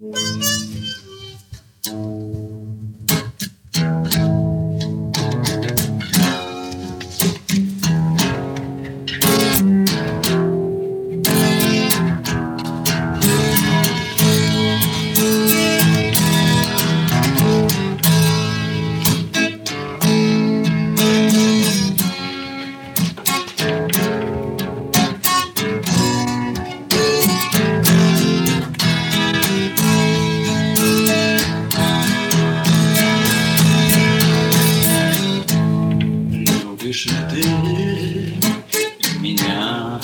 Любишь ли ты меня?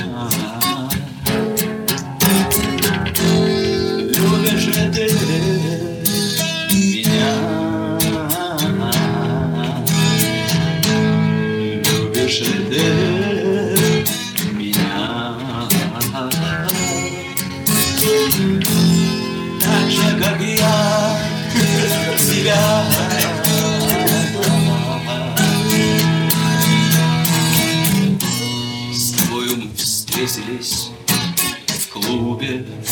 Любишь ли ты меня? Любишь ли ты меня? Так же, как я тебя. Встретились в клубе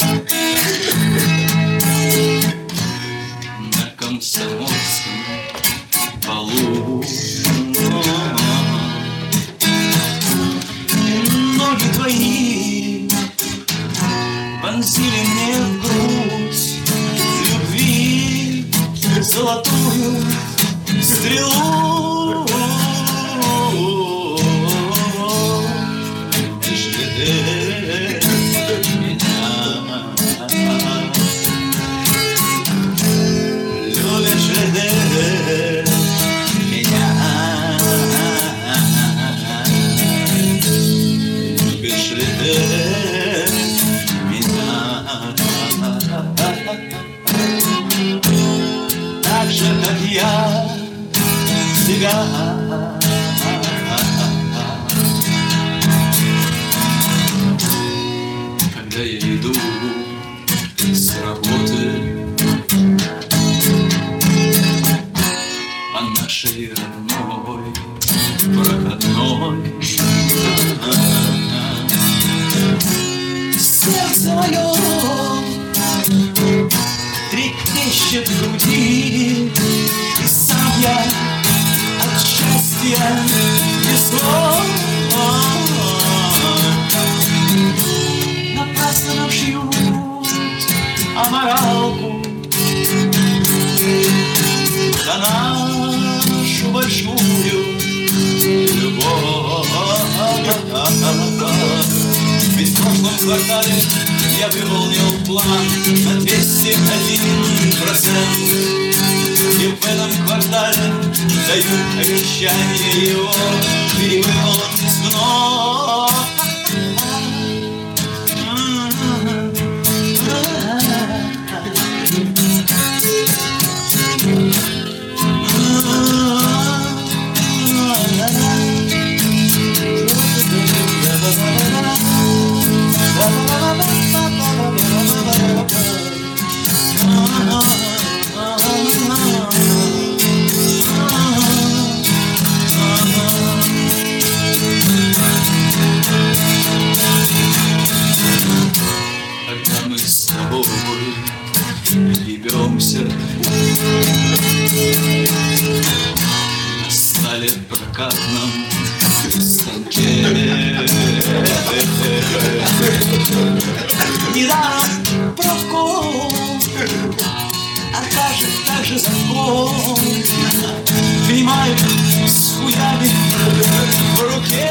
на Комсомольском полу. Ноги твои вонзили мне в грудь любви золотую стрелу. Так же, как я тебя. Когда я иду с работы по нашей родной проходной, сердце мое трепещет в груди, и сам я от счастья без слов. Напрасно нам шьют аморалку за нашу большую любовь. Ведь в прошлом квартале я выполнил план на 201%, и в этом квартале даю обещание его перевыполнить вновь. Когда мы с тобой ебемся на столе прокатном станке, недаром профком, а также закон принимают с хуями в руке.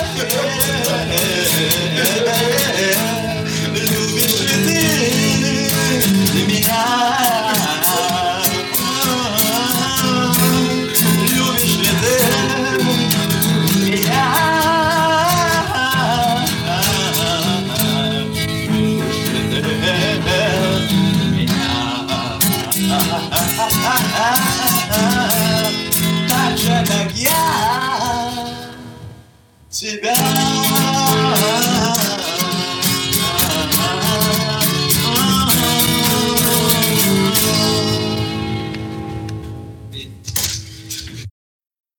Любишь ли ты меня? Любишь ли ты меня? Любишь ли ты меня? Так же, как я тебя.